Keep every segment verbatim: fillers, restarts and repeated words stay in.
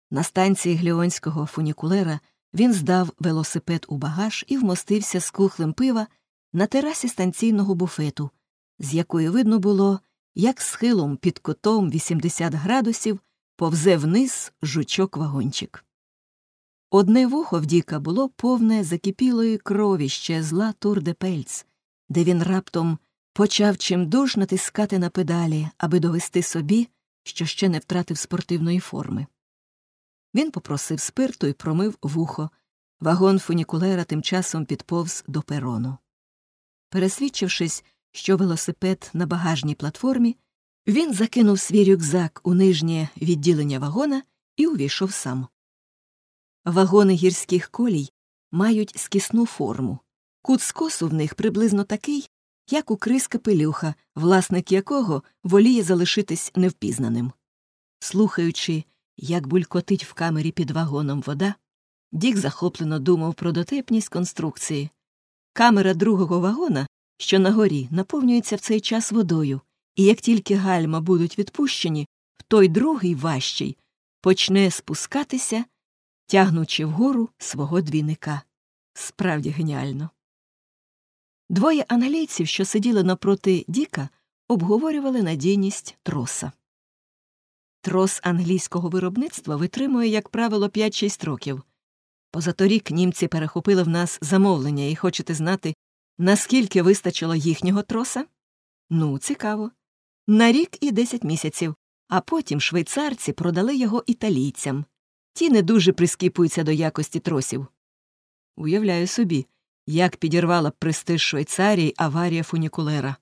На станції Гліонського фунікулера він здав велосипед у багаж і вмостився з кухлем пива на терасі станційного буфету, з якої видно було, як схилом під кутом вісімдесят градусів повзе вниз жучок-вагончик. Одне вухо в Діка було повне закипілої крові ще з ла Тур-де-Пельц, де він раптом почав чимдуж натискати на педалі, аби довести собі, що ще не втратив спортивної форми. Він попросив спирту і промив вухо. Вагон фунікулера тим часом підповз до перону. Пересвідчившись, що велосипед на багажній платформі, він закинув свій рюкзак у нижнє відділення вагона і увійшов сам. Вагони гірських колій мають скісну форму. Кут скосу в них приблизно такий, як у криз-капелюха, власник якого воліє залишитись невпізнаним. Слухаючи, як булькотить в камері під вагоном вода, Дік захоплено думав про дотепність конструкції. Камера другого вагона, що на горі, наповнюється в цей час водою, і як тільки гальма будуть відпущені, той другий, важчий, почне спускатися, тягнучи вгору свого двійника. Справді геніально. Двоє англійців, що сиділи напроти Діка, обговорювали надійність троса. Трос англійського виробництва витримує, як правило, п'ять-шість років. Позаторік німці перехопили в нас замовлення, і хочете знати, наскільки вистачило їхнього троса? Ну, цікаво. На рік і десять місяців, а потім швейцарці продали його італійцям. Ті не дуже прискіпуються до якості тросів. Уявляю собі, як підірвала б престиж Швейцарії аварія фунікулера.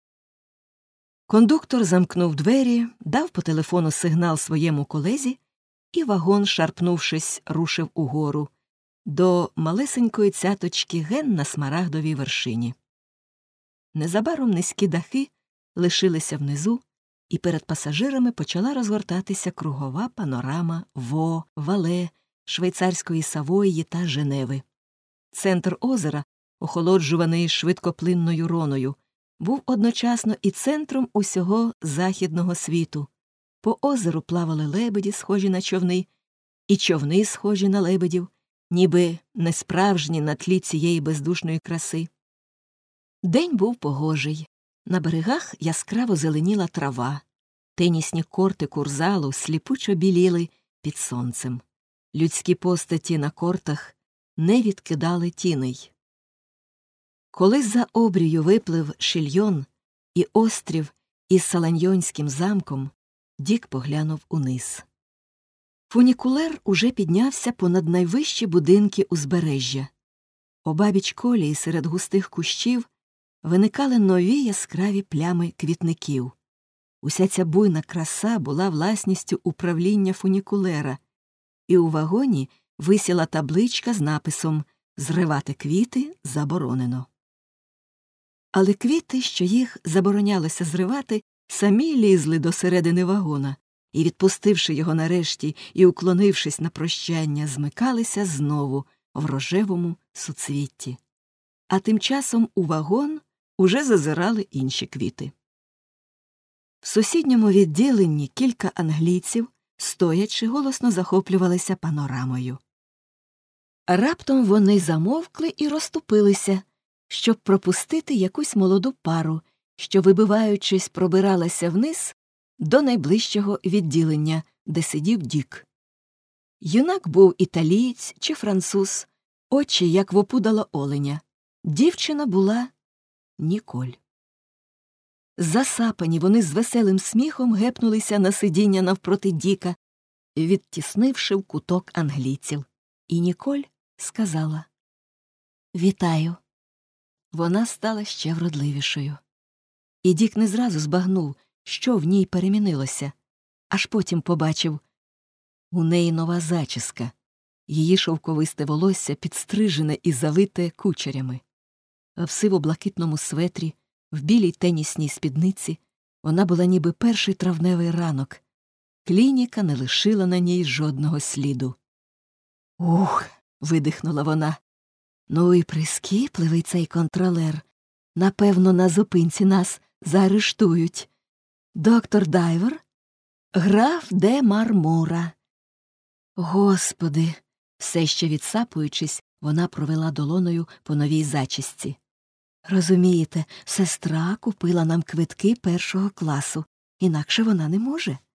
Кондуктор замкнув двері, дав по телефону сигнал своєму колезі, і вагон, шарпнувшись, рушив угору, до малесенької цяточки ген на смарагдовій вершині. Незабаром низькі дахи лишилися внизу, і перед пасажирами почала розгортатися кругова панорама Во, Вале, швейцарської Савої та Женеви. Центр озера, охолоджуваний швидкоплинною роною, був одночасно і центром усього західного світу. По озеру плавали лебеді, схожі на човни, і човни, схожі на лебедів, ніби несправжні на тлі цієї бездушної краси. День був погожий. На берегах яскраво зеленіла трава. Тенісні корти курзалу сліпучо біліли під сонцем. Людські постаті на кортах не відкидали тіней. Коли за обрію виплив Шильйон і острів із Саланьйонським замком, Дік поглянув униз. Фунікулер уже піднявся понад найвищі будинки узбережжя. Обабіч колії серед густих кущів виникали нові яскраві плями квітників. Уся ця буйна краса була власністю управління фунікулера, і у вагоні висіла табличка з написом «Зривати квіти заборонено». Але квіти, що їх заборонялося зривати, самі лізли до середини вагона і, відпустивши його нарешті і уклонившись на прощання, змикалися знову в рожевому суцвітті. А тим часом у вагон уже зазирали інші квіти. В сусідньому відділенні кілька англійців, стоячи, голосно захоплювалися панорамою. Раптом вони замовкли і розступилися, щоб пропустити якусь молоду пару, що, вибиваючись, пробиралася вниз до найближчого відділення, де сидів Дік. Юнак був італієць чи француз, очі, як в опудала оленя. Дівчина була Ніколь. Засапані вони з веселим сміхом гепнулися на сидіння навпроти Діка, відтіснивши в куток англійців. І Ніколь сказала «Вітаю». Вона стала ще вродливішою. І Дік не зразу збагнув, що в ній перемінилося. Аж потім побачив — у неї нова зачіска, її шовковисте волосся підстрижене і завите кучерями. В сиво-блакитному светрі, в білій тенісній спідниці вона була ніби перший травневий ранок. Клініка не лишила на ній жодного сліду. «Ух!» — видихнула вона. «Ну і прискіпливий цей контролер. Напевно, на зупинці нас заарештують. Доктор Дайвер? Граф де Мармора. Господи! Все ще відсапуючись, вона провела долоною по новій зачісці. Розумієте, сестра купила нам квитки першого класу. Інакше вона не може.